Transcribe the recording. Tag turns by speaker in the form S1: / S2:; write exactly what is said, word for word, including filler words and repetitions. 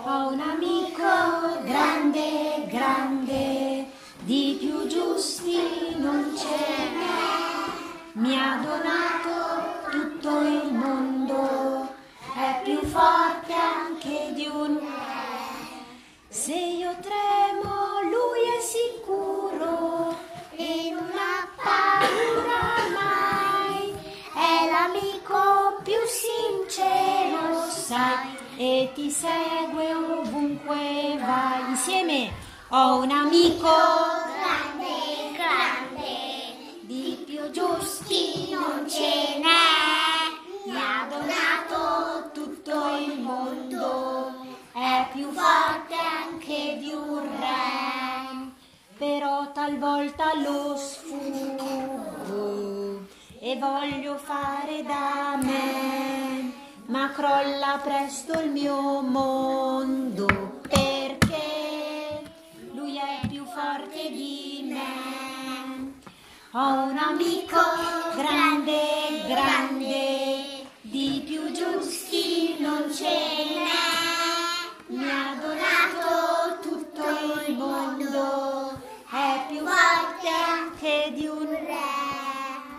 S1: Ho un amico grande, grande, di più giusti non ce n'è. Mi ha donato tutto il mondo, è più forte anche di un re. Se io tremo, lui è sicuro e non ha paura mai. È l'amico più sincero, sai, e ti segue ovunque vai. Insieme! Ho un amico grande, grande, di più giusti non ce n'è. Mi ha donato tutto il mondo, è più forte anche di un re. Però talvolta lo sfuggo e voglio fare da me, ma crolla presto il mio mondo, perché lui è più forte di me. Ho un amico grande, grande,